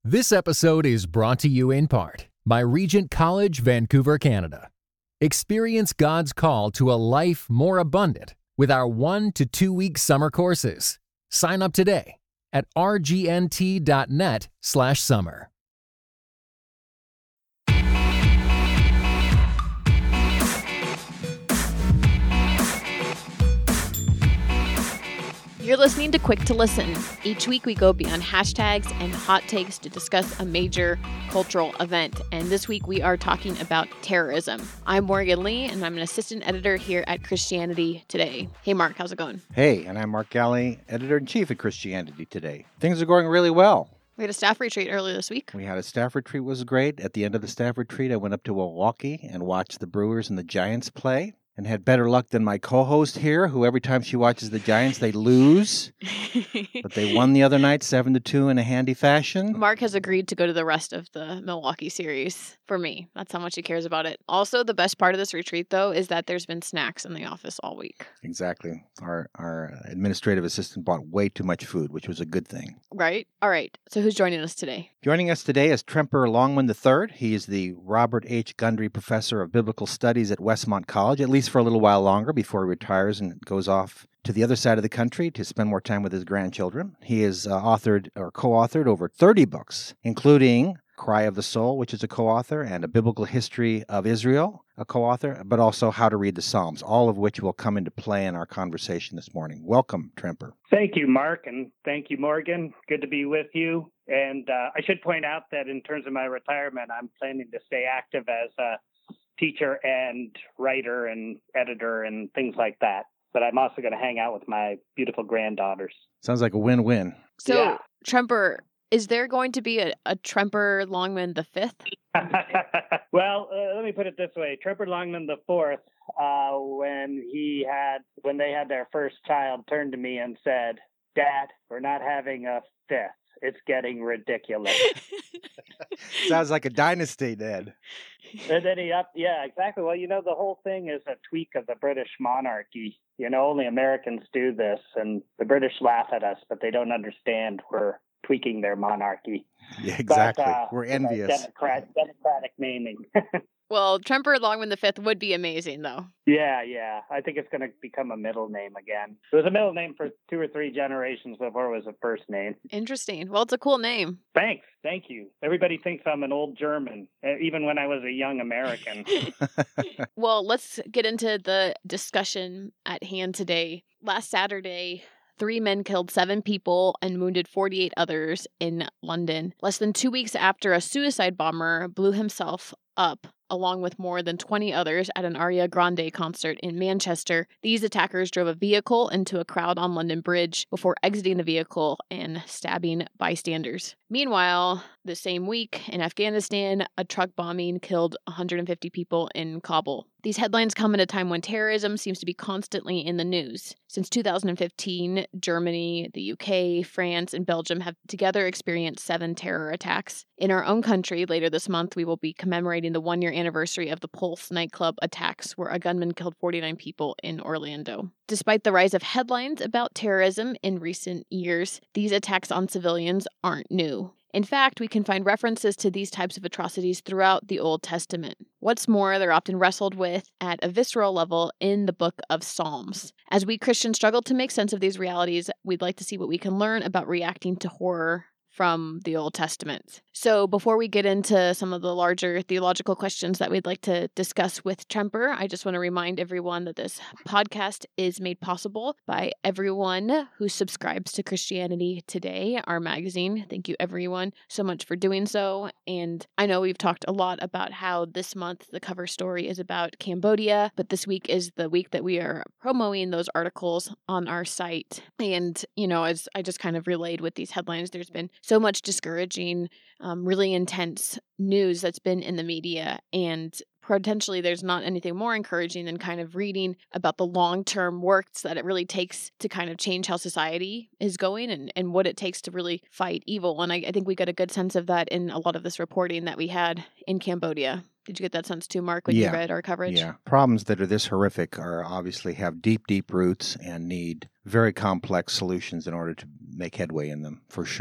This episode is brought to you in part by Regent College, Vancouver, Canada. Experience God's call to a life more abundant with our 1 to 2 week summer courses. Sign up today at rgnt.net/summer. You're listening to Quick to Listen. Each week we go beyond hashtags and hot takes to discuss a major cultural event. And this week we are talking about terrorism. I'm Morgan Lee, and I'm an assistant editor here at Christianity Today. Hey, Mark, how's it going? Hey, and I'm Mark Galley, editor-in-chief at Christianity Today. Things are going really well. We had a staff retreat earlier this week. We had a staff retreat. It was great. At the end of the staff retreat, I went up to Milwaukee and watched the Brewers and the Giants play, and had better luck than my co-host here, who every time she watches the Giants, they lose. But they won the other night, 7-2 in a handy fashion. Mark has agreed to go to the rest of the Milwaukee series for me. That's how much he cares about it. Also, the best part of this retreat, though, is that there's been snacks in the office all week. Exactly. Our administrative assistant bought way too much food, which was a good thing. Right? All right. So who's joining us today? Joining us today is Tremper Longman III. He is the Robert H. Gundry Professor of Biblical Studies at Westmont College, at least for a little while longer before he retires and goes off to the other side of the country to spend more time with his grandchildren. He has authored or co-authored over 30 books, including Cry of the Soul, which is a co-author, and A Biblical History of Israel, a co-author, but also How to Read the Psalms, all of which will come into play in our conversation this morning. Welcome, Tremper. Thank you, Mark, and thank you, Morgan. Good to be with you. And I should point out that in terms of my retirement, I'm planning to stay active as a teacher and writer and editor and things like that. But I'm also going to hang out with my beautiful granddaughters. Sounds like a win-win. So, Yeah. Tremper, is there going to be a Tremper Longman V? Well, let me put it this way. Tremper Longman IV, when they had their first child, turned to me and said, "Dad, we're not having a fifth. It's getting ridiculous." Sounds like a dynasty, Dad. And then yeah, exactly. Well, the whole thing is a tweak of the British monarchy. Only Americans do this, and the British laugh at us, but they don't understand we're tweaking their monarchy. Yeah, exactly. But, we're envious. Democratic naming. Well, Tremper Longman V would be amazing, though. Yeah. I think it's going to become a middle name again. It was a middle name for 2 or 3 generations before it was a first name. Interesting. Well, it's a cool name. Thanks. Thank you. Everybody thinks I'm an old German, even when I was a young American. Well, let's get into the discussion at hand today. Last Saturday, 3 men killed 7 people and wounded 48 others in London, less than 2 weeks after a suicide bomber blew himself up along with more than 20 others at an Ariana Grande concert in Manchester. These attackers drove a vehicle into a crowd on London Bridge before exiting the vehicle and stabbing bystanders. Meanwhile, the same week in Afghanistan, a truck bombing killed 150 people in Kabul. These headlines come at a time when terrorism seems to be constantly in the news. Since 2015, Germany, the UK, France, and Belgium have together experienced 7 terror attacks. In our own country, later this month, we will be commemorating the 1-year anniversary of the Pulse nightclub attacks, where a gunman killed 49 people in Orlando. Despite the rise of headlines about terrorism in recent years, these attacks on civilians aren't new. In fact, we can find references to these types of atrocities throughout the Old Testament. What's more, they're often wrestled with at a visceral level in the book of Psalms. As we Christians struggle to make sense of these realities, we'd like to see what we can learn about reacting to horror from the Old Testament. So before we get into some of the larger theological questions that we'd like to discuss with Tremper, I just want to remind everyone that this podcast is made possible by everyone who subscribes to Christianity Today, our magazine. Thank you everyone so much for doing so. And I know we've talked a lot about how this month the cover story is about Cambodia, but this week is the week that we are promoting those articles on our site. And, as I just kind of relayed with these headlines, there's been so much discouraging, really intense news that's been in the media, and potentially there's not anything more encouraging than kind of reading about the long-term works that it really takes to kind of change how society is going and what it takes to really fight evil. And I think we got a good sense of that in a lot of this reporting that we had in Cambodia. Did you get that sense too, Mark, when you read our coverage? Yeah. Problems that are this horrific obviously have deep, deep roots and need very complex solutions in order to make headway in them, for sure.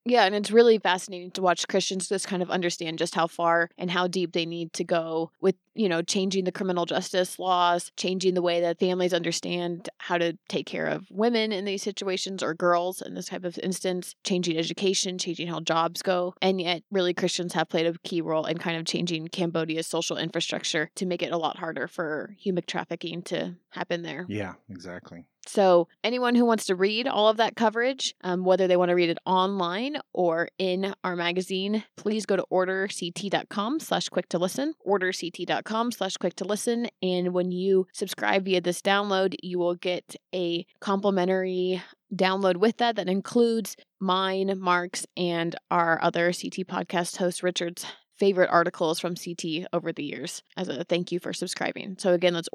Yeah, and it's really fascinating to watch Christians just kind of understand just how far and how deep they need to go with, changing the criminal justice laws, changing the way that families understand how to take care of women in these situations or girls in this type of instance, changing education, changing how jobs go. And yet, really, Christians have played a key role in kind of changing Cambodia's social infrastructure to make it a lot harder for human trafficking to happen there. Yeah, exactly. So anyone who wants to read all of that coverage, whether they want to read it online or in our magazine, please go to orderct.com/quick-to-listen, orderct.com/quick-to-listen. And when you subscribe via this download, you will get a complimentary download with that includes mine, Mark's, and our other CT podcast host, Richard's favorite articles from CT over the years as a thank you for subscribing. So again, that's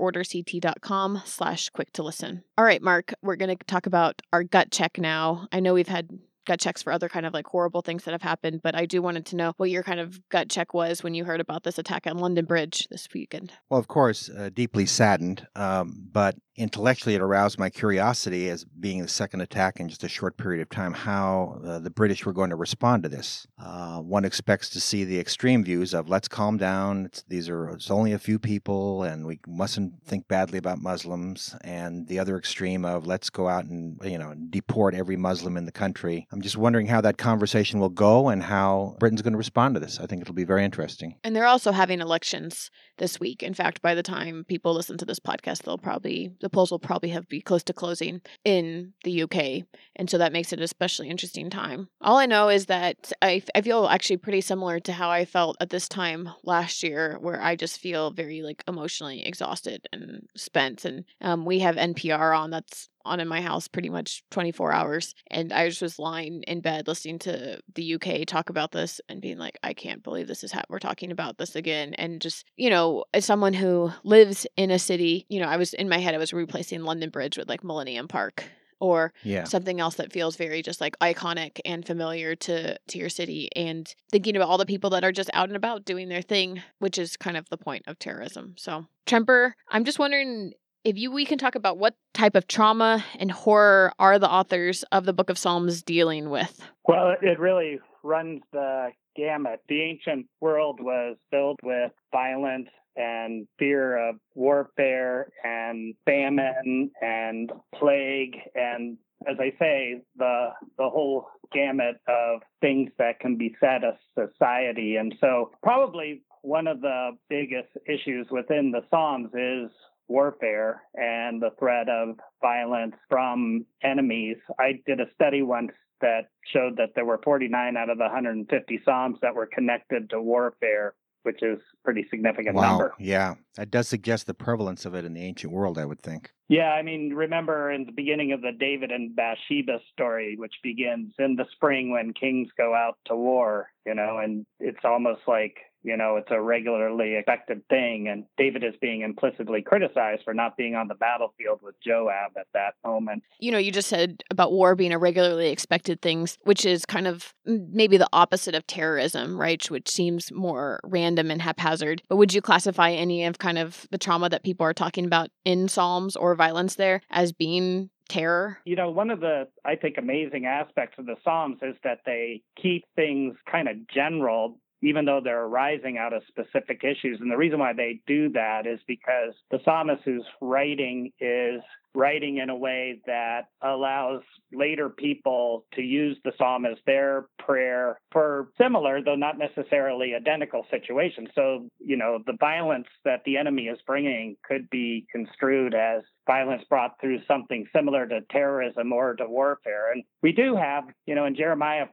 orderct.com/quick-to-listen. All right, Mark, we're going to talk about our gut check now. I know we've had gut checks for other kind of like horrible things that have happened, but I do wanted to know what your kind of gut check was when you heard about this attack on London Bridge this weekend. Well, of course, deeply saddened, but intellectually it aroused my curiosity as being the second attack in just a short period of time, how the British were going to respond to this. One expects to see the extreme views of let's calm down, it's only a few people and we mustn't think badly about Muslims, and the other extreme of let's go out and deport every Muslim in the country. I'm just wondering how that conversation will go and how Britain's going to respond to this. I think it'll be very interesting. And they're also having elections this week. In fact, by the time people listen to this podcast, the polls will probably be close to closing in the UK. And so that makes it an especially interesting time. All I know is that I feel actually pretty similar to how I felt at this time last year, where I just feel very emotionally exhausted and spent. And we have NPR on that's on in my house pretty much 24 hours. And I just was lying in bed listening to the UK talk about this and being like, I can't believe this is we're talking about this again. And just, as someone who lives in a city, I was in my head, I was replacing London Bridge with Millennium Park or something else that feels very just iconic and familiar to your city, and thinking about all the people that are just out and about doing their thing, which is kind of the point of terrorism. So Tremper, I'm just wondering if we can talk about what type of trauma and horror are the authors of the Book of Psalms dealing with? Well, it really runs the gamut. The ancient world was filled with violence and fear of warfare and famine and plague and, as I say, the whole gamut of things that can beset a society. And so probably one of the biggest issues within the Psalms is warfare and the threat of violence from enemies. I did a study once that showed that there were 49 out of the 150 Psalms that were connected to warfare, which is a pretty significant number. Yeah. That does suggest the prevalence of it in the ancient world, I would think. Yeah, I mean, remember in the beginning of the David and Bathsheba story, which begins in the spring when kings go out to war, and it's almost like, it's a regularly expected thing. And David is being implicitly criticized for not being on the battlefield with Joab at that moment. You just said about war being a regularly expected thing, which is kind of maybe the opposite of terrorism, right? Which seems more random and haphazard. But would you classify any of kind of the trauma that people are talking about in Psalms or violence there as being terror? One of the, I think, amazing aspects of the Psalms is that they keep things kind of general, even though they're arising out of specific issues. And the reason why they do that is because the psalmist who's writing is writing in a way that allows later people to use the psalm as their prayer for similar, though not necessarily identical situations. So, the violence that the enemy is bringing could be construed as violence brought through something similar to terrorism or to warfare. And we do have, in Jeremiah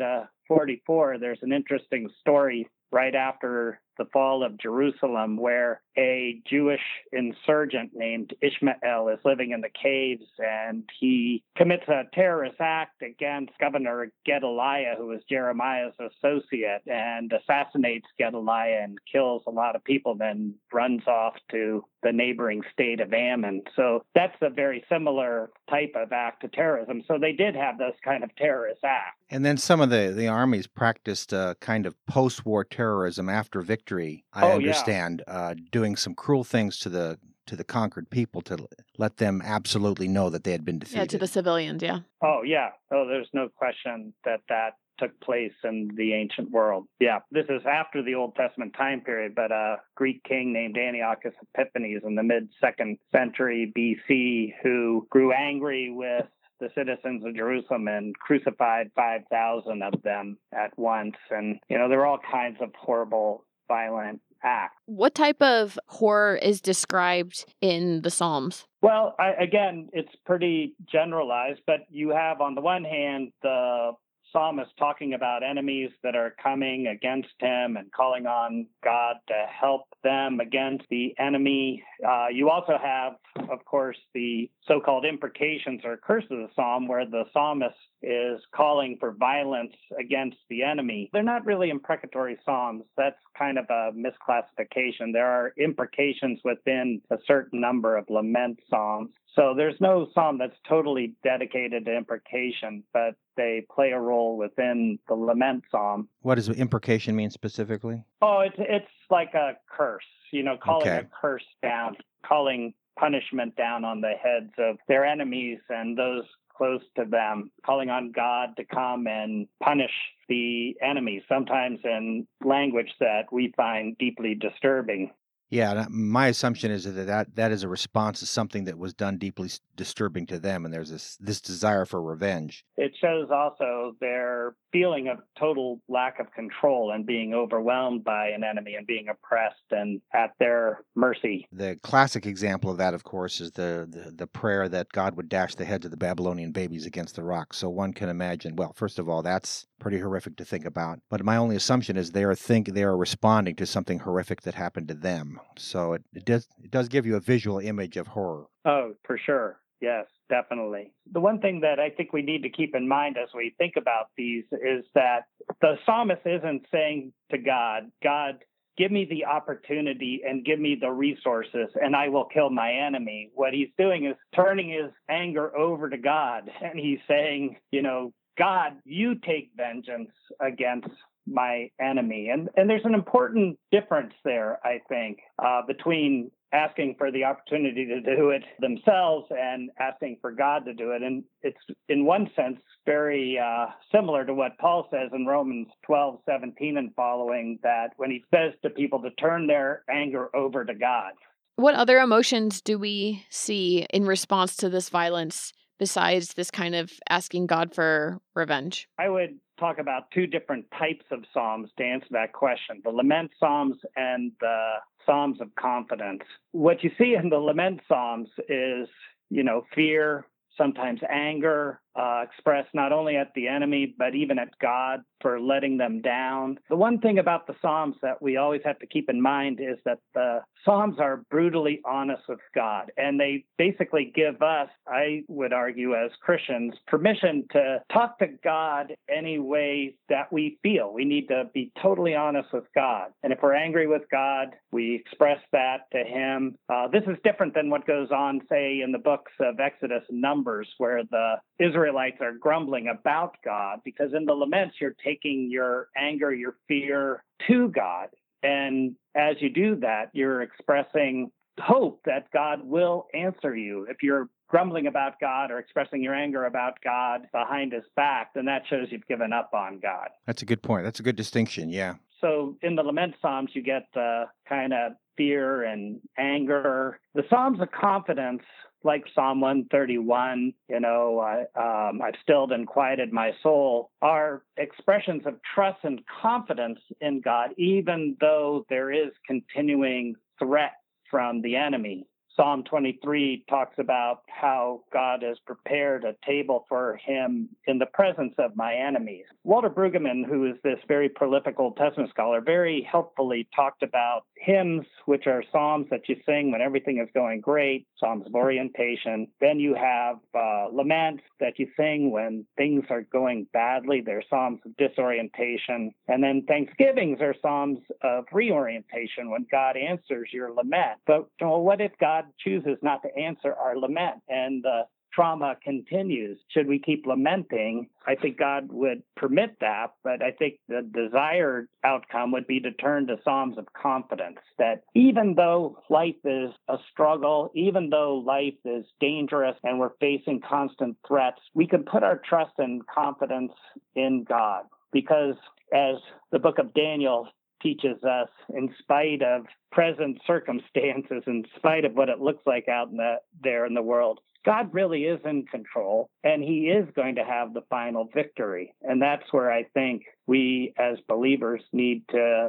40-44, there's an interesting story right after the fall of Jerusalem, where a Jewish insurgent named Ishmael is living in the caves, and he commits a terrorist act against Governor Gedaliah, who is Jeremiah's associate, and assassinates Gedaliah and kills a lot of people, then runs off to the neighboring state of Ammon. So that's a very similar type of act of terrorism. So they did have those kind of terrorist acts. And then some of the armies practiced kind of post-war terrorism after victory. I understand, doing some cruel things to the conquered people to let them absolutely know that they had been defeated. Yeah, to the civilians, yeah. Oh, yeah. Oh, there's no question that took place in the ancient world. Yeah, this is after the Old Testament time period, but a Greek king named Antiochus Epiphanes in the mid-2nd century BC who grew angry with the citizens of Jerusalem and crucified 5,000 of them at once. And, there were all kinds of horrible, violent acts. What type of horror is described in the Psalms? Well, again, it's pretty generalized, but you have on the one hand the psalmist talking about enemies that are coming against him and calling on God to help them against the enemy. You also have, of course, the so-called imprecations or curses of the psalm, where the psalmist is calling for violence against the enemy. They're not really imprecatory psalms. That's kind of a misclassification. There are imprecations within a certain number of lament psalms. So there's no psalm that's totally dedicated to imprecation, but they play a role within the lament psalm. What does imprecation mean specifically? Oh, it's like a curse, calling Okay. a curse down, calling punishment down on the heads of their enemies and those close to them, calling on God to come and punish the enemy, sometimes in language that we find deeply disturbing. Yeah, my assumption is that is a response to something that was done deeply disturbing to them, and there's this desire for revenge. It shows also their feeling of total lack of control and being overwhelmed by an enemy and being oppressed and at their mercy. The classic example of that, of course, is the prayer that God would dash the heads of the Babylonian babies against the rock. So one can imagine, well, first of all, that's pretty horrific to think about. But my only assumption is they are responding to something horrific that happened to them. So it does give you a visual image of horror. Oh, for sure. Yes, definitely. The one thing that I think we need to keep in mind as we think about these is that the psalmist isn't saying to God, give me the opportunity and give me the resources and I will kill my enemy. What he's doing is turning his anger over to God. And he's saying, God, you take vengeance against my enemy. And there's an important difference there, I think, between asking for the opportunity to do it themselves and asking for God to do it. And it's, in one sense, very similar to what Paul says in Romans 12:17 and following, that when he says to people to turn their anger over to God. What other emotions do we see in response to this violence besides this kind of asking God for revenge? I would talk about two different types of psalms to answer that question, the lament psalms and the psalms of confidence. What you see in the lament psalms is, fear, sometimes anger, expressed not only at the enemy, but even at God for letting them down. The one thing about the Psalms that we always have to keep in mind is that the Psalms are brutally honest with God, and they basically give us, I would argue as Christians, permission to talk to God any way that we feel. We need to be totally honest with God. And if we're angry with God, we express that to him. This is different than what goes on, say, in the books of Exodus and Numbers, where the Israelites are grumbling about God, because in the laments, you're taking your anger, your fear to God. And as you do that, you're expressing hope that God will answer you. If you're grumbling about God or expressing your anger about God behind his back, then that shows you've given up on God. That's a good point. That's a good distinction, yeah. So in the lament Psalms, you get kind of fear and anger. The Psalms of confidence, like Psalm 131, I've stilled and quieted my soul, are expressions of trust and confidence in God, even though there is continuing threat from the enemy. Psalm 23 talks about how God has prepared a table for him in the presence of my enemies. Walter Brueggemann, who is this very prolific Old Testament scholar, very helpfully talked about hymns, which are psalms that you sing when everything is going great, psalms of orientation. Then you have laments that you sing when things are going badly. They're psalms of disorientation. And then thanksgivings are psalms of reorientation when God answers your lament. But what if God chooses not to answer our lament and the trauma continues? Should we keep lamenting? I think God would permit that, but I think the desired outcome would be to turn to Psalms of confidence, that even though life is a struggle, even though life is dangerous and we're facing constant threats, we can put our trust and confidence in God. because as the book of Daniel teaches us, in spite of present circumstances, in spite of what it looks like out there in the world, God really is in control, and he is going to have the final victory. And that's where I think we as believers need to,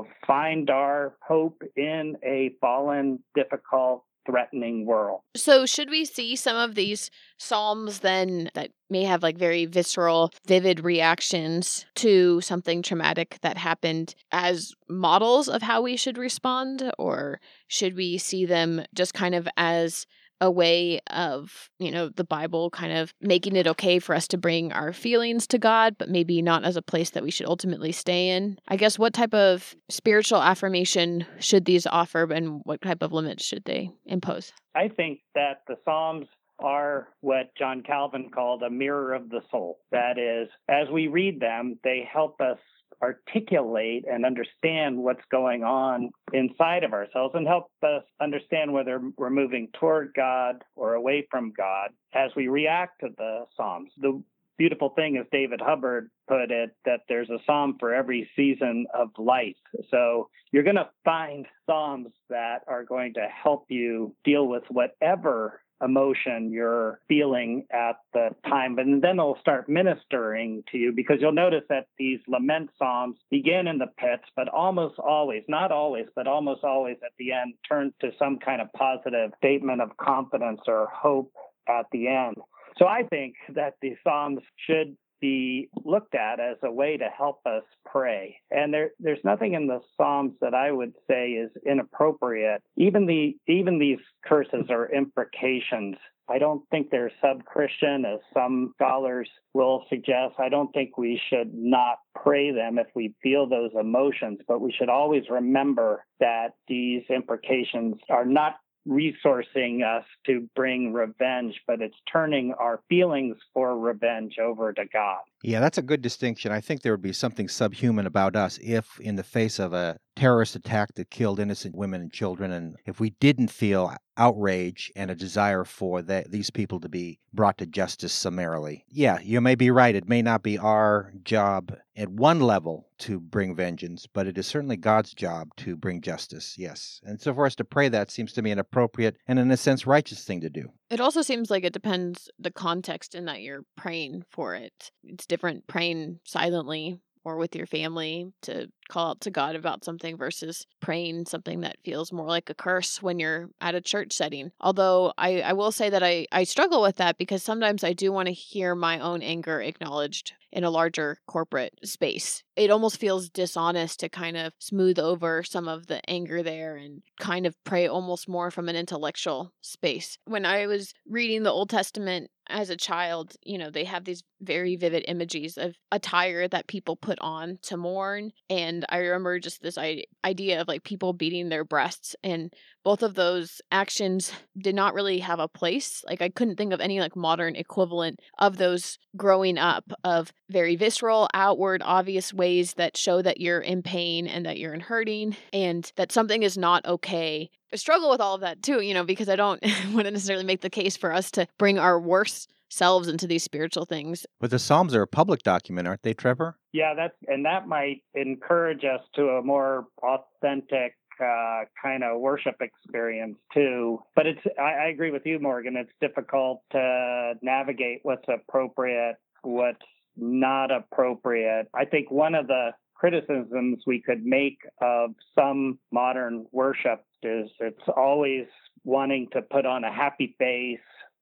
find our hope in a fallen, difficult, threatening world. So should we see some of these Psalms then that may have like very visceral, vivid reactions to something traumatic that happened as models of how we should respond? Or should we see them just kind of as a way of, the Bible kind of making it okay for us to bring our feelings to God, but maybe not as a place that we should ultimately stay in? I guess what type of spiritual affirmation should these offer, and what type of limits should they impose? I think that the Psalms are what John Calvin called a mirror of the soul. That is, as we read them, they help us articulate and understand what's going on inside of ourselves and help us understand whether we're moving toward God or away from God as we react to the Psalms. The beautiful thing, as David Hubbard put it, that there's a psalm for every season of life. So you're going to find Psalms that are going to help you deal with whatever emotion you're feeling at the time. And then it'll start ministering to you, because you'll notice that these lament psalms begin in the pits, but almost always, not always, but almost always at the end, turn to some kind of positive statement of confidence or hope at the end. So I think that the Psalms should be looked at as a way to help us pray. And there's nothing in the Psalms that I would say is inappropriate. Even these curses or imprecations, I don't think they're sub-Christian, as some scholars will suggest. I don't think we should not pray them if we feel those emotions, but we should always remember that these imprecations are not resourcing us to bring revenge, but it's turning our feelings for revenge over to God. Yeah, that's a good distinction. I think there would be something subhuman about us if, in the face of a terrorist attack that killed innocent women and children, and if we didn't feel outrage and a desire for these people to be brought to justice summarily. Yeah, you may be right. It may not be our job at one level to bring vengeance, but it is certainly God's job to bring justice, yes. And so for us to pray that seems to me an appropriate and, in a sense, righteous thing to do. It also seems like it depends the context in that you're praying for it. It's different praying silently or with your family to call out to God about something versus praying something that feels more like a curse when you're at a church setting. Although I will say that I struggle with that, because sometimes I do want to hear my own anger acknowledged in a larger corporate space. It almost feels dishonest to kind of smooth over some of the anger there and kind of pray almost more from an intellectual space. When I was reading the Old Testament as a child, they have these very vivid images of attire that people put on to mourn. And I remember just this idea of like people beating their breasts, and both of those actions did not really have a place. Like I couldn't think of any like modern equivalent of those growing up, of very visceral, outward, obvious ways that show that you're in pain and that you're in hurting and that something is not okay. I struggle with all of that too, because I don't want to necessarily make the case for us to bring our worst selves into these spiritual things. But the Psalms are a public document, aren't they, Trevor? Yeah, that might encourage us to a more authentic kind of worship experience too. But I agree with you, Morgan. It's difficult to navigate what's appropriate, what's not appropriate. I think one of the criticisms we could make of some modern worship is it's always wanting to put on a happy face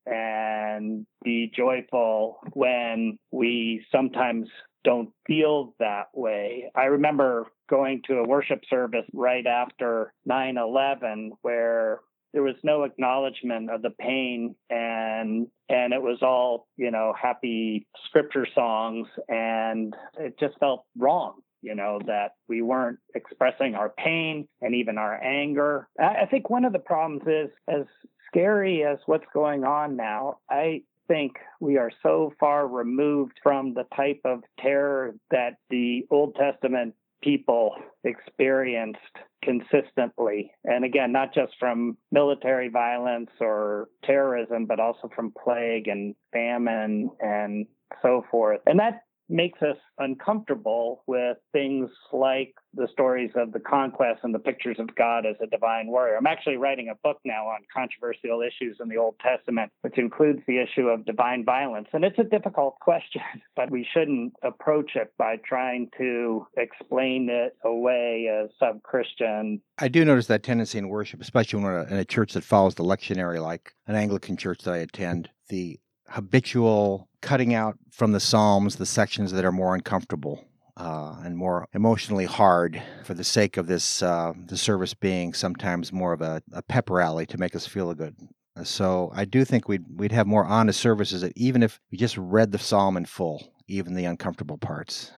and be joyful when we sometimes don't feel that way. I remember going to a worship service right after 9/11 where there was no acknowledgement of the pain, and it was all, happy scripture songs, and it just felt wrong, that we weren't expressing our pain and even our anger. I think one of the problems is, as scary as what's going on now, I think we are so far removed from the type of terror that the Old Testament people experienced consistently. And again, not just from military violence or terrorism, but also from plague and famine and so forth. And that makes us uncomfortable with things like the stories of the conquest and the pictures of God as a divine warrior. I'm actually writing a book now on controversial issues in the Old Testament, which includes the issue of divine violence. And it's a difficult question, but we shouldn't approach it by trying to explain it away as sub-Christian. I do notice that tendency in worship, especially when we're in a church that follows the lectionary, like an Anglican church that I attend, the habitual cutting out from the Psalms the sections that are more uncomfortable and more emotionally hard for the sake of this, the service being sometimes more of a pep rally to make us feel good. So I do think we'd have more honest services that even if we just read the Psalm in full, even the uncomfortable parts.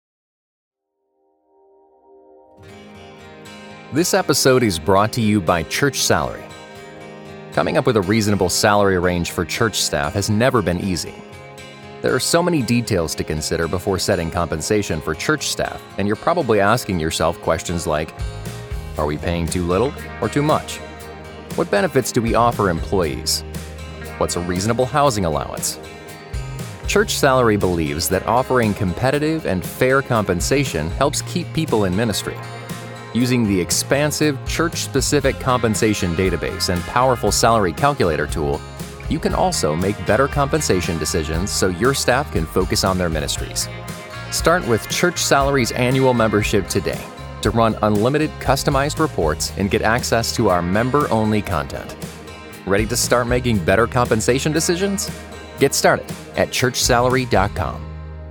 This episode is brought to you by Church Salary. Coming up with a reasonable salary range for church staff has never been easy. There are so many details to consider before setting compensation for church staff, and you're probably asking yourself questions like, are we paying too little or too much? What benefits do we offer employees? What's a reasonable housing allowance? Church Salary believes that offering competitive and fair compensation helps keep people in ministry. Using the expansive church-specific compensation database and powerful salary calculator tool, you can also make better compensation decisions so your staff can focus on their ministries. Start with Church Salary's annual membership today to run unlimited customized reports and get access to our member-only content. Ready to start making better compensation decisions? Get started at churchsalary.com.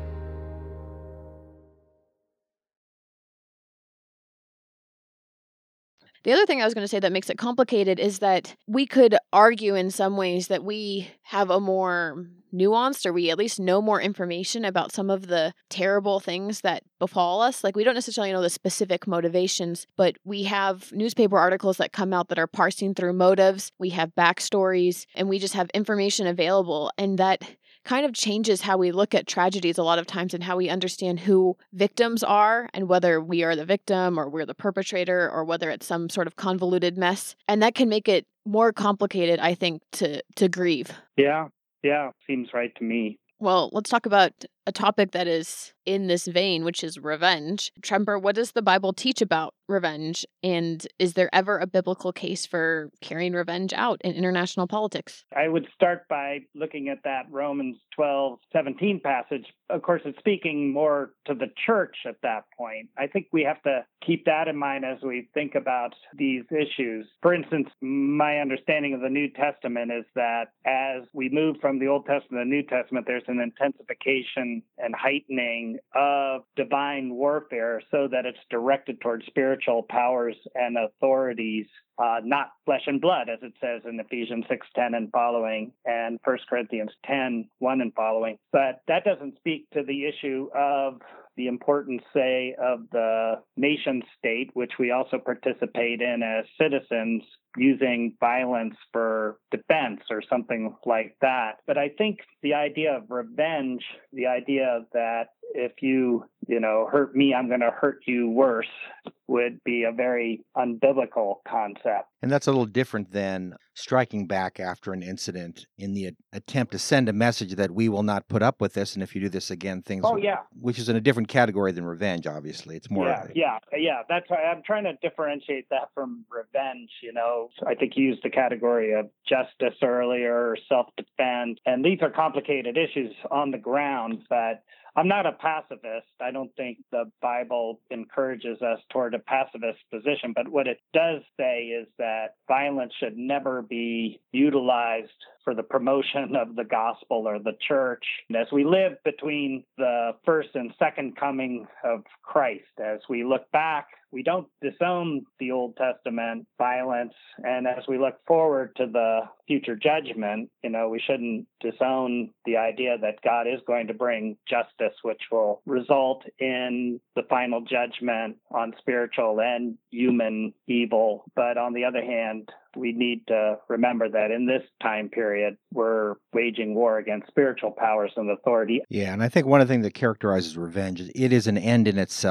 The other thing I was going to say that makes it complicated is that we could argue in some ways that we have a more nuanced, or we at least know more information about some of the terrible things that befall us. Like, we don't necessarily know the specific motivations, but we have newspaper articles that come out that are parsing through motives. We have backstories, and we just have information available. And that kind of changes how we look at tragedies a lot of times, and how we understand who victims are and whether we are the victim or we're the perpetrator, or whether it's some sort of convoluted mess. And that can make it more complicated, I think, to grieve. Yeah, seems right to me. Well, let's talk about a topic that is in this vein, which is revenge. Tremper, what does the Bible teach about revenge? And is there ever a biblical case for carrying revenge out in international politics? I would start by looking at that Romans 12:17 passage. Of course, it's speaking more to the church at that point. I think we have to keep that in mind as we think about these issues. For instance, my understanding of the New Testament is that as we move from the Old Testament to the New Testament, there's an intensification and heightening of divine warfare so that it's directed towards spiritual powers and authorities, not flesh and blood, as it says in Ephesians 6:10 and following, and 1 Corinthians 10:1 and following. But that doesn't speak to the issue of the importance, say, of the nation state, which we also participate in as citizens, using violence for defense or something like that. But I think the idea of revenge, the idea that if you hurt me, I'm going to hurt you worse, would be a very unbiblical concept. And that's a little different than striking back after an incident in the attempt to send a message that we will not put up with this, and if you do this again, things which is in a different category than revenge, obviously. It's more Yeah. That's why I'm trying to differentiate that from revenge. I think you used the category of justice earlier, or self-defense, and these are complicated issues on the ground, but I'm not a pacifist. I don't think the Bible encourages us toward a pacifist position, but what it does say is that violence should never be utilized for the promotion of the gospel or the church. And as we live between the first and second coming of Christ, as we look back, we don't disown the Old Testament violence. And as we look forward to the future judgment, we shouldn't disown the idea that God is going to bring justice, which will result in the final judgment on spiritual and human evil. But on the other hand, we need to remember that in this time period, we're waging war against spiritual powers and authority. Yeah, and I think one of the things that characterizes revenge is it is an end in itself.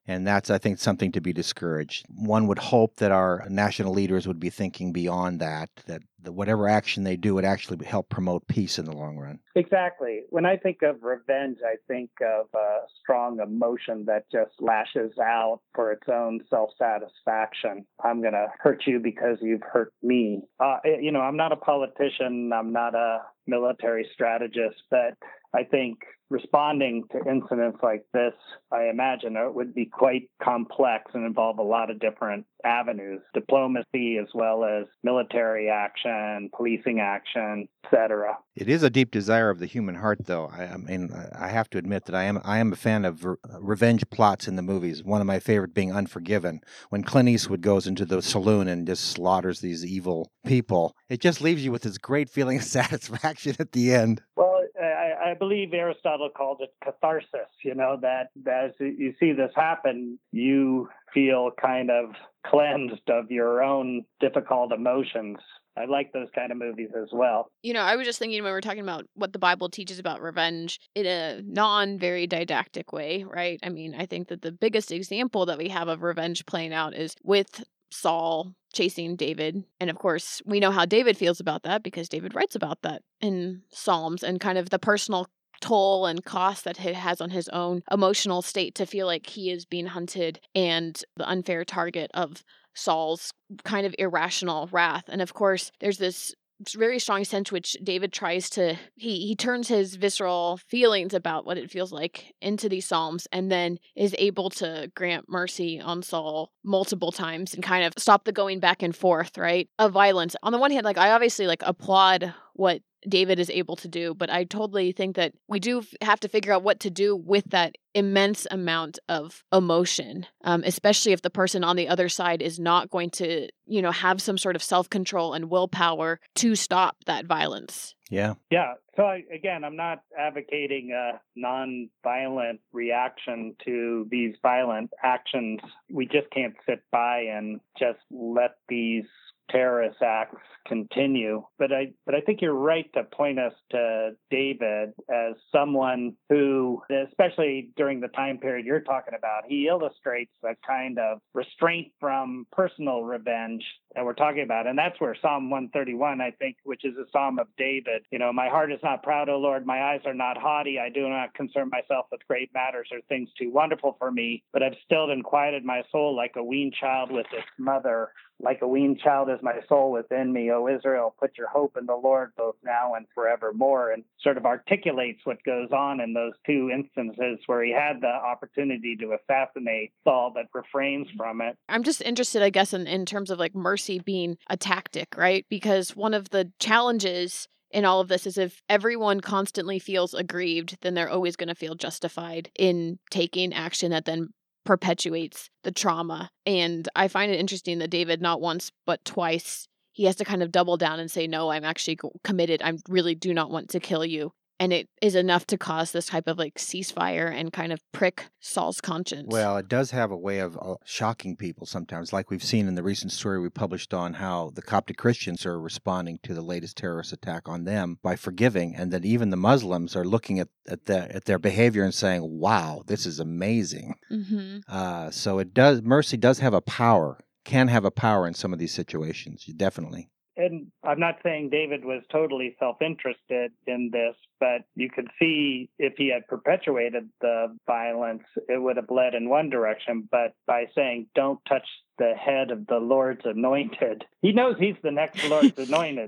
And that's, I think, something to be discouraged. One would hope that our national leaders would be thinking beyond that whatever action they do would actually help promote peace in the long run. Exactly. When I think of revenge, I think of a strong emotion that just lashes out for its own self-satisfaction. I'm going to hurt you because you've hurt me. I'm not a politician. I'm not a military strategist, but I think responding to incidents like this, I imagine it would be quite complex and involve a lot of different avenues, diplomacy as well as military action, policing action, etc. It is a deep desire of the human heart, though. I mean, I have to admit that I am a fan of revenge plots in the movies. One of my favorite being Unforgiven, when Clint Eastwood goes into the saloon and just slaughters these evil people. It just leaves you with this great feeling of satisfaction at the end. Well, I believe Aristotle called it catharsis, that as you see this happen, you feel kind of cleansed of your own difficult emotions. I like those kind of movies as well. I was just thinking when we're talking about what the Bible teaches about revenge in a non-very didactic way, right? I mean, I think that the biggest example that we have of revenge playing out is with Saul chasing David. And of course, we know how David feels about that because David writes about that in Psalms and kind of the personal toll and cost that it has on his own emotional state to feel like he is being hunted and the unfair target of Saul's kind of irrational wrath. And of course, there's this very strong sense which David tries to, he turns his visceral feelings about what it feels like into these Psalms and then is able to grant mercy on Saul multiple times and kind of stop the going back and forth, right, of violence. On the one hand, I obviously applaud what David is able to do, but I totally think that we do have to figure out what to do with that immense amount of emotion, especially if the person on the other side is not going to, have some sort of self-control and willpower to stop that violence. Yeah. Yeah. So I'm not advocating a non-violent reaction to these violent actions. We just can't sit by and just let these terrorist acts continue. But I think you're right to point us to David as someone who, especially during the time period you're talking about, he illustrates a kind of restraint from personal revenge that we're talking about. And that's where Psalm 131, I think, which is a Psalm of David, my heart is not proud, O Lord, my eyes are not haughty, I do not concern myself with great matters or things too wonderful for me, but I've stilled and quieted my soul like a weaned child with its mother. Like a weaned child is my soul within me. O Israel, put your hope in the Lord both now and forevermore. And sort of articulates what goes on in those two instances where he had the opportunity to assassinate Saul but refrains from it. I'm just interested, I guess, in terms of mercy being a tactic, right? Because one of the challenges in all of this is if everyone constantly feels aggrieved, then they're always going to feel justified in taking action that then perpetuates the trauma. And I find it interesting that David, not once, but twice, he has to kind of double down and say, no, I'm actually committed. I really do not want to kill you. And it is enough to cause this type of ceasefire and kind of prick Saul's conscience. Well, it does have a way of shocking people sometimes, like we've seen in the recent story we published on how the Coptic Christians are responding to the latest terrorist attack on them by forgiving, and that even the Muslims are looking at their behavior and saying, wow, this is amazing. Mm-hmm. So mercy does have a power, can have a power in some of these situations, definitely. And I'm not saying David was totally self-interested in this, but you could see if he had perpetuated the violence, it would have led in one direction. But by saying, don't touch the head of the Lord's anointed, he knows he's the next Lord's anointed.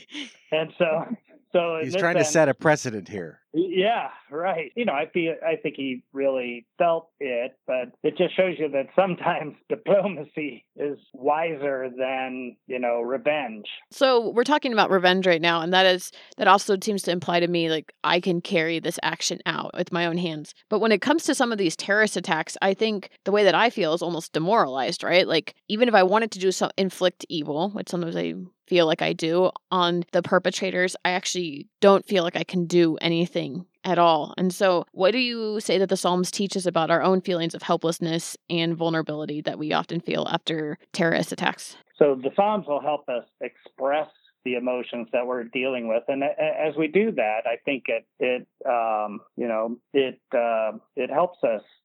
And so he's trying to set a precedent here. Yeah, right. I think he really felt it, but it just shows you that sometimes diplomacy is wiser than, revenge. So we're talking about revenge right now, and that also seems to imply to me I can carry this action out with my own hands. But when it comes to some of these terrorist attacks, I think the way that I feel is almost demoralized, right? Even if I wanted to inflict evil, which sometimes I feel like I do on the perpetrators, I actually don't feel like I can do anything at all. And so what do you say that the Psalms teach us about our own feelings of helplessness and vulnerability that we often feel after terrorist attacks? So the Psalms will help us express the emotions that we're dealing with, and as we do that, I think it helps us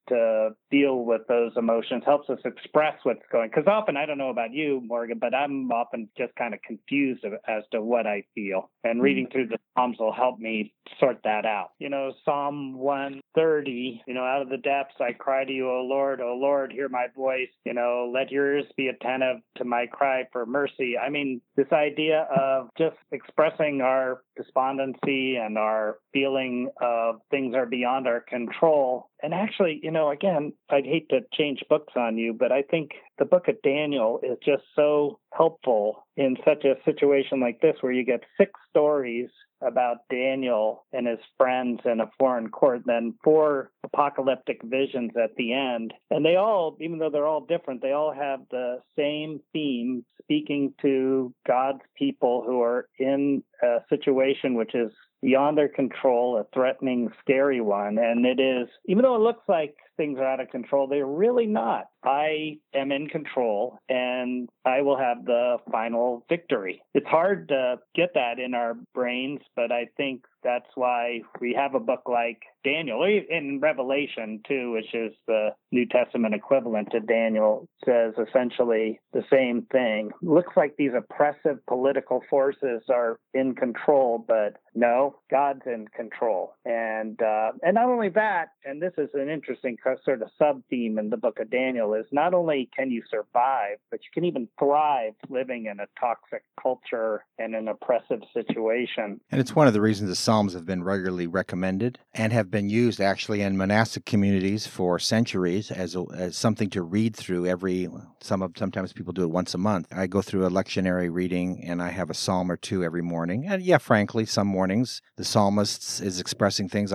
to deal with those emotions, helps us express what's going. Because often, I don't know about you, Morgan, but I'm often just kind of confused as to what I feel. And reading through the Psalms will help me sort that out. Psalm 130, out of the depths I cry to you, O Lord, hear my voice. Let your ears be attentive to my cry for mercy. I mean, this idea of just expressing our despondency and our feeling of things are beyond our control. And actually, again, I'd hate to change books on you, but I think the book of Daniel is just so helpful in such a situation like this, where you get 6 stories about Daniel and his friends in a foreign court, then 4 apocalyptic visions at the end. And they all, even though they're all different, they all have the same theme, speaking to God's people who are in a situation which is beyond their control, a threatening, scary one. And it is, even though it looks like things are out of control, they're really not. I am in control, and I will have the final victory. It's hard to get that in our brains, but I think that's why we have a book like Daniel, in Revelation too, which is the New Testament equivalent to Daniel, says essentially the same thing. Looks like these oppressive political forces are in control, but no, God's in control. And not only that, and this is an interesting sort of sub-theme in the book of Daniel, is not only can you survive, but you can even thrive living in a toxic culture and an oppressive situation. And it's one of the reasons the Psalms have been regularly recommended and have been used actually in monastic communities for centuries as something to read through sometimes people do it once a month. I go through a lectionary reading and I have a psalm or 2 every morning. And frankly, some mornings the psalmist is expressing things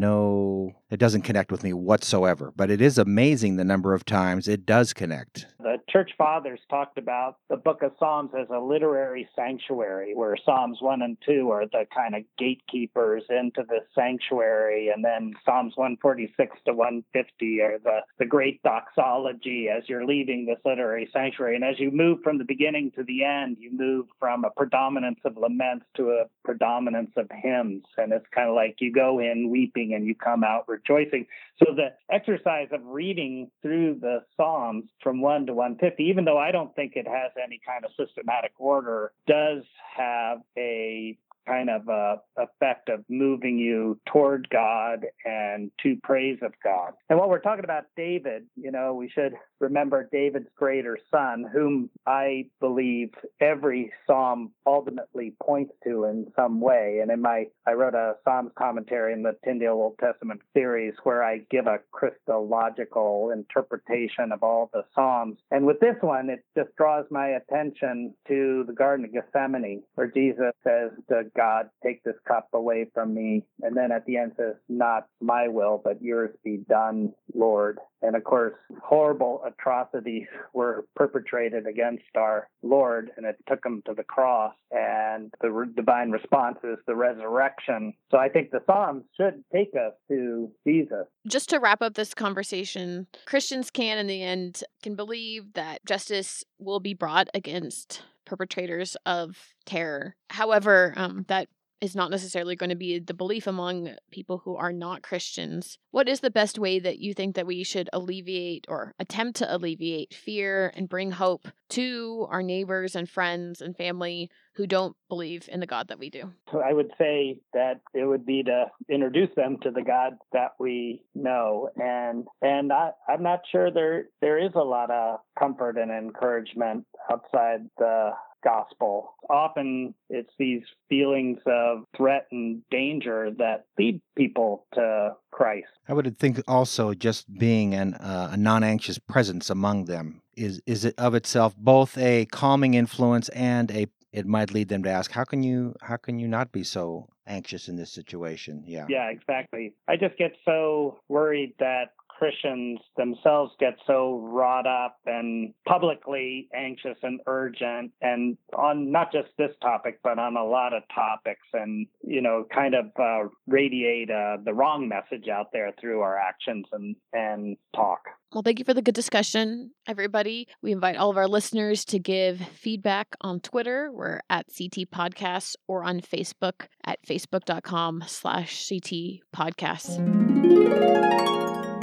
it doesn't connect with me whatsoever. But it is amazing the number of times it does connect. The church fathers talked about the book of Psalms as a literary sanctuary, where Psalms 1 and 2 are the kind of gatekeepers into the sanctuary, and then Psalms 146 to 150 are the great doxology as you're leaving this literary sanctuary. And as you move from the beginning to the end, you move from a predominance of laments to a predominance of hymns. And it's kind of like you go in weeping and you come out rejoicing. So the exercise of reading through the Psalms from 1 to 150, even though I don't think it has any kind of systematic order, does have a kind of effect of moving you toward God and to praise of God. And while we're talking about David, we should remember David's greater son, whom I believe every psalm ultimately points to in some way. And I wrote a Psalms commentary in the Tyndale Old Testament series where I give a Christological interpretation of all the Psalms. And with this one, it just draws my attention to the Garden of Gethsemane, where Jesus says to God, take this cup away from me. And then at the end says, not my will, but yours be done, Lord. And of course, horrible atrocities were perpetrated against our Lord, and it took him to the cross. And the divine response is the resurrection. So I think the Psalms should take us to Jesus. Just to wrap up this conversation, Christians can, in the end, can believe that justice will be brought against perpetrators of terror. However, that is not necessarily going to be the belief among people who are not Christians. What is the best way that you think that we should alleviate or attempt to alleviate fear and bring hope to our neighbors and friends and family who don't believe in the God that we do? So I would say that it would be to introduce them to the God that we know. And I'm not sure there is a lot of comfort and encouragement outside the gospel. Often it's these feelings of threat and danger that lead people to Christ. I would think also just being a non-anxious presence among them is it of itself both a calming influence and it might lead them to ask, how can you not be so anxious in this situation? Yeah, exactly. I just get so worried that Christians themselves get so wrought up and publicly anxious and urgent, and on not just this topic, but on a lot of topics, and, kind of radiate the wrong message out there through our actions and talk. Well, thank you for the good discussion, everybody. We invite all of our listeners to give feedback on Twitter. We're at CT Podcasts, or on Facebook at facebook.com/CT Podcasts.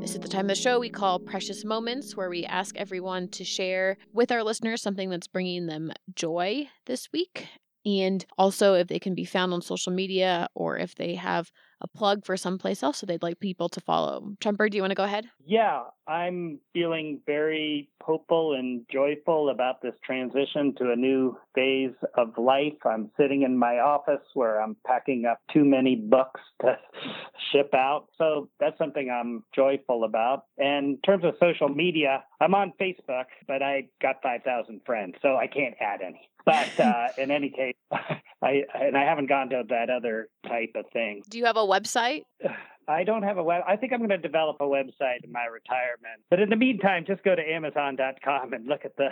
This is the time of the show we call Precious Moments, where we ask everyone to share with our listeners something that's bringing them joy this week. And also if they can be found on social media or if they have a plug for someplace else that they'd like people to follow. Tremper, do you want to go ahead? Yeah, I'm feeling very hopeful and joyful about this transition to a new phase of life. I'm sitting in my office where I'm packing up too many books to ship out. So that's something I'm joyful about. And in terms of social media, I'm on Facebook, but I got 5,000 friends, so I can't add any. But in any case, I haven't gone to that other type of thing. Do you have a website? I don't have a web. I think I'm going to develop a website in my retirement. But in the meantime, just go to Amazon.com and look at the,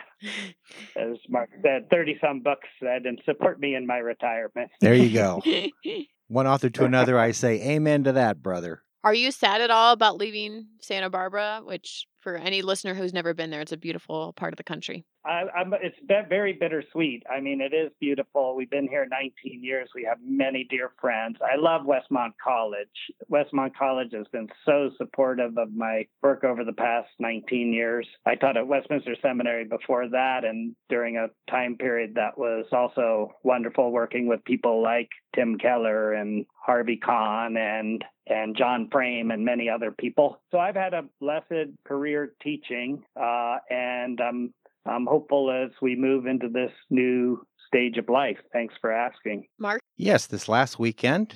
as Mark said, 30-some books and support me in my retirement. There you go. One author to another, I say amen to that, brother. Are you sad at all about leaving Santa Barbara, which for any listener who's never been there, it's a beautiful part of the country? It's very bittersweet. I mean, it is beautiful. We've been here 19 years. We have many dear friends. I love Westmont College. Westmont College has been so supportive of my work over the past 19 years. I taught at Westminster Seminary before that, and during a time period that was also wonderful, working with people like Tim Keller and Harvey Kahn and John Frame and many other people. So I've had a blessed career teaching, and I'm hopeful as we move into this new stage of life. Thanks for asking. Mark? Yes, this last weekend,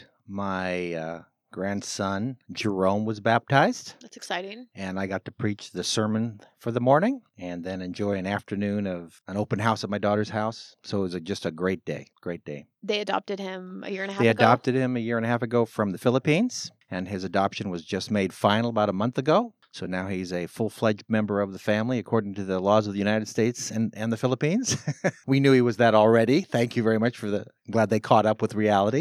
my grandson, Jerome, was baptized. That's exciting. And I got to preach the sermon for the morning and then enjoy an afternoon of an open house at my daughter's house. So it was just a great day. They adopted him a year and a half They ago? adopted him a year and a half ago from the Philippines, and his adoption was just made final about a month ago. So now he's a full-fledged member of the family according to the laws of the United States and the Philippines. We knew he was that already. Thank you very much glad they caught up with reality.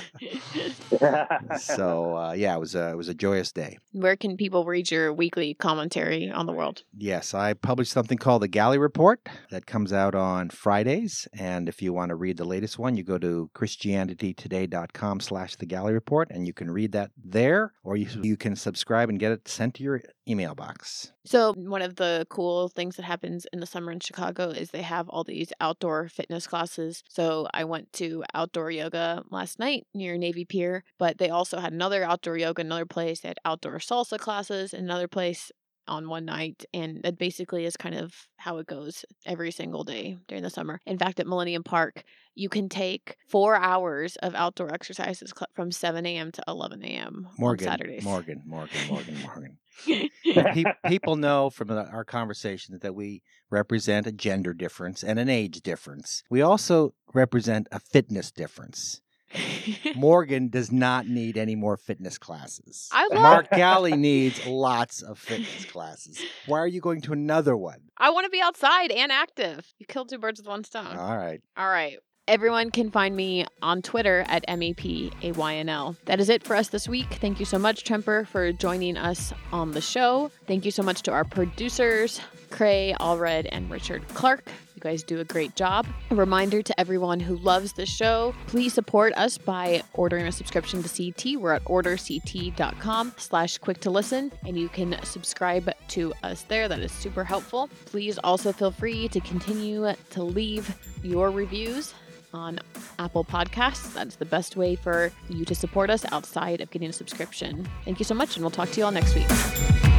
So, it was a joyous day. Where can people read your weekly commentary on the world? Yes, I published something called the Galley Report that comes out on Fridays. And if you want to read the latest one, you go to christianitytoday.com/the Galley Report, and you can read that there, or you can subscribe and get it sent to your email box. So one of the cool things that happens in the summer in Chicago is they have all these outdoor fitness classes. So I went to outdoor yoga last night near Navy Pier, but they also had another outdoor yoga, another place. They had outdoor salsa classes, another place on one night. And that basically is kind of how it goes every single day during the summer. In fact, at Millennium Park, you can take 4 hours of outdoor exercises from 7 a.m. to 11 a.m. on Saturdays. Morgan. People know from our conversations that we represent a gender difference and an age difference. We also represent a fitness difference. Morgan does not need any more fitness classes. Mark Galley needs lots of fitness classes. Why are you going to another one? I want to be outside and active. You killed two birds with one stone. All right. Everyone can find me on Twitter at MAPAYNL. That is it for us this week. Thank you so much, Tremper, for joining us on the show. Thank you so much to our producers, Cray, Allred, and Richard Clark. You guys do a great job. A reminder to everyone who loves the show, please support us by ordering a subscription to CT. We're at orderct.com/quick to listen, and you can subscribe to us there. That is super helpful. Please also feel free to continue to leave your reviews on Apple Podcasts. That's the best way for you to support us outside of getting a subscription. Thank you so much, and we'll talk to you all next week.